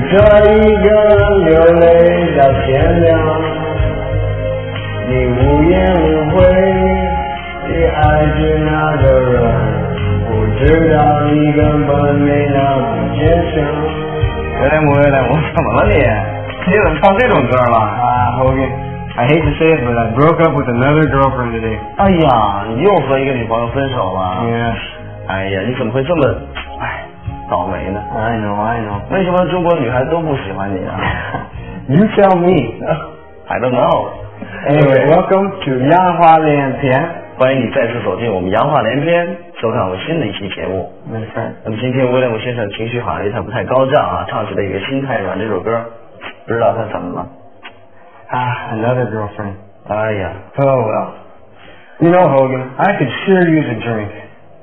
这一个流泪到天亮，你无言无悔地爱着那个人，不知道你根本没那么坚强。 回来，我怎么了你？你怎么唱这种歌了？ 啊，Hogan，I hate to say it, but I broke up with another girlfriend today. 哎呀，你又和一个女朋友分手了？ Yes. 哎呀，你怎么会这么倒霉呢 I know. 为什么中国女孩都不喜欢你啊 You tell me. I don't know. Anyway, welcome to 杨花连篇。 欢迎你再次走进我们杨话连篇，收看我们新的一期节目。 没事。 那么今天威廉姆先生情绪好像他不太高涨啊，唱起了一个《心太软》这首歌，不知道他怎么了。 Another girlfriend. 哎呀 Oh well. You know, Hogan, I could sure use a drink.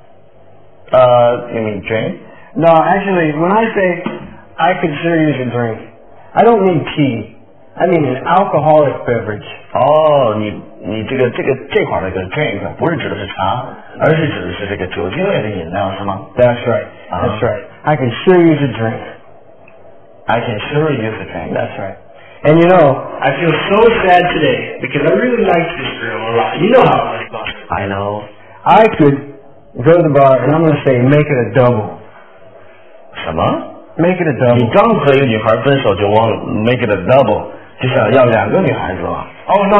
You mean drink? No, actually, when I say I could sure use a drink, I don't mean tea. I mean an alcoholic beverage. 哦，你这块的这个 drink 不是指的是茶，而是指的是这个酒精类的饮料，是吗 That's right. That's right. I can sure use a drink. I can sure use a drink. That's right. And you know, I feel so sad today because I really like this girl a lot. You know how I like about her. I know. I could go to the bar and I'm going to say make it a double. 什么 Make it a 你 double. 刚和一个女孩分手就忘了 make it a double， 就想要两个女孩子了。 Oh, no.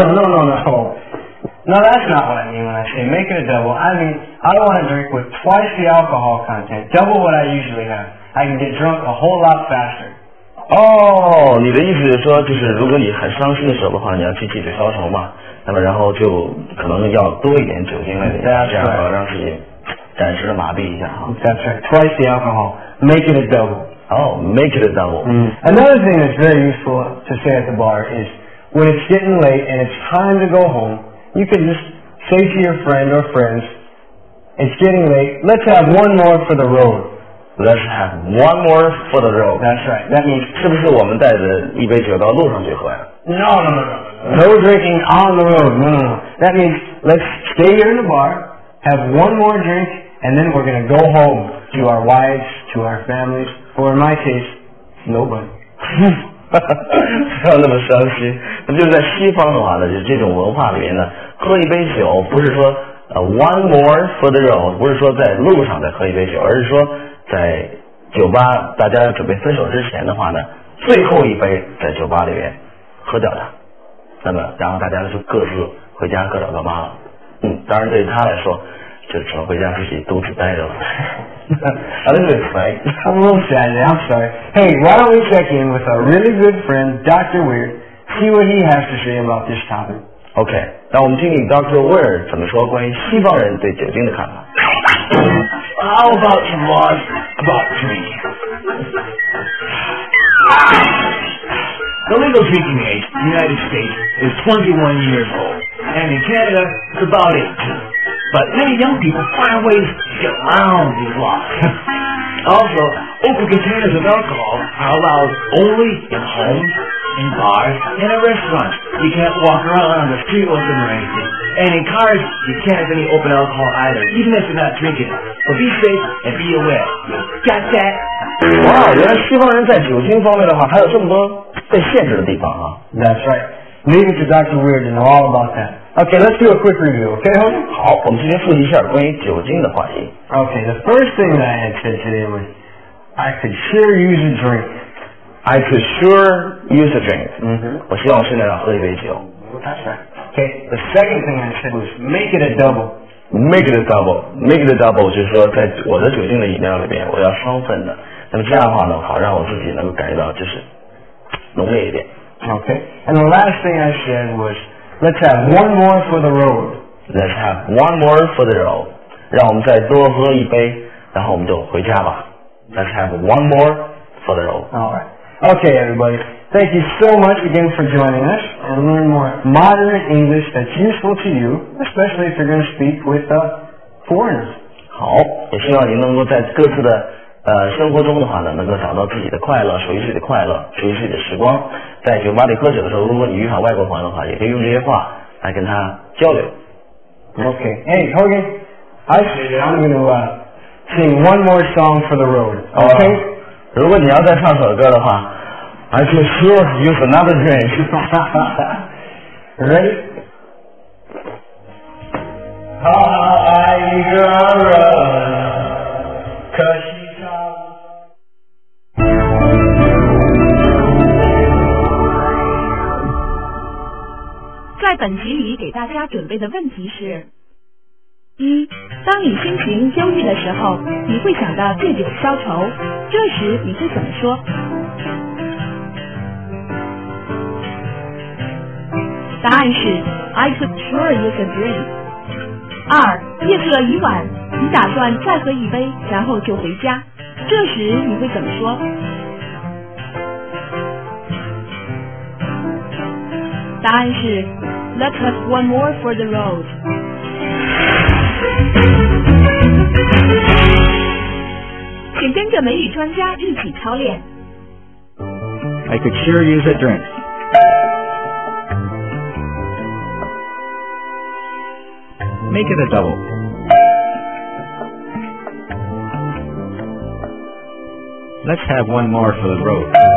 No, that's not what I mean when I say make it a double. I mean, I want a drink with twice the alcohol content, double what I usually have. I can get drunk a whole lot faster. 哦，你的意思是说，就是如果你很伤心的时候的话，你要去借酒消愁嘛，那么然后就可能要多一点酒精类的，这样让自己暂时的麻痹一下哈。 That's right. Twice the alcohol. Make it a double. Oh, make it a double. Another thing that's very useful to say at the bar is when it's getting late and it's time to go home, you can just say to your friend or friends, it's getting late, let's have one more for the road. Let's have one more for the road. That's right. That means 是不是我们带着一杯酒到路上去喝呀 No drinking on the road. No. That means let's stay here in the bar, have one more drink, and then we're going to go home to our wives, to our families, or in my case, nobody. 不要那么伤心。那么就是在西方的话呢，就是这种文化里面呢，喝一杯酒不是说one more for the road， 不是说在路上再喝一杯酒，而是说在酒吧大家准备分手之前的话呢，最后一杯在酒吧里面喝掉它。那么然后大家就各自回家各找各妈了。当然对于他来说，就只能回家自己独自待着了。A little bit right. I'm a little sad. I'm sorry. Hey, why don't we check in with our really good friend, Dr. Weird, see what he has to say about this topic. OK， 那我们听听 Dr. Weir 怎么说关于西方人对酒精的看法。 How about some laws about drinking? The legal drinking age in the United States is 21 years old, and in Canada it's about 18. But many young people find ways to get around these laws. Also, open containers of alcohol are allowed only in homes, in bars, and at restaurants. You can't walk around on the street with them or anything. And in cars, you can't have any open alcohol either, even if you're not drinking it. So be safe and be aware. You got that? 哇，原来西方人在酒精方面的话还有这么多被限制的地方啊。 That's right. Leave it to Dr. Weird to know all about that. Okay, let's do a quick review, okay, Hogan? 好，我们今天复习一下关于酒精的话题。 Okay, the first thing that I had said today was, I could sure use a drink. I could sure use a drink. 我希望我现在要喝一杯酒。 That's right. Okay, the second thing I said was, make it a double. Make it a double. Make it a double 就是说，在我的酒精的饮料里面，我要双份的。那么这样的话呢，好让我自己能够感觉到就是浓烈一点。 Okay, and the last thing I said was, let's have one more for the road. Let's have one more for the road. 让我们再多喝一杯，然后我们就回家吧。Let's have one more for the road. All right. Okay, everybody. Thank you so much again for joining us and learn more modern English that's useful to you, especially if you're going to speak with foreigners. 好，也希望您能够在各自的生活中的话呢，能够找到自己的快乐，属于自己的快乐，属于自己的时光。在酒吧里喝酒的时候，如果你遇上外国朋友的话，也可以用这些话来跟他交流。 Okay. Hey, Hogan, I say that I'm going to sing one more song for the road. Okay? 如果你要再唱首歌的话 I could sure use another drink. Ready? 好爱一个人，可惜在本集里给大家准备的问题是：一，当你心情忧郁的时候，你会想到借酒消愁，这时你会怎么说？答案是 I could sure use a drink。二，夜色已晚，你打算再喝一杯，然后就回家，这时你会怎么说？答案是 Let's have one more for the road。请跟着美语专家一起操练。 I could sure use a drink. Make it a double. Let's have one more for the road.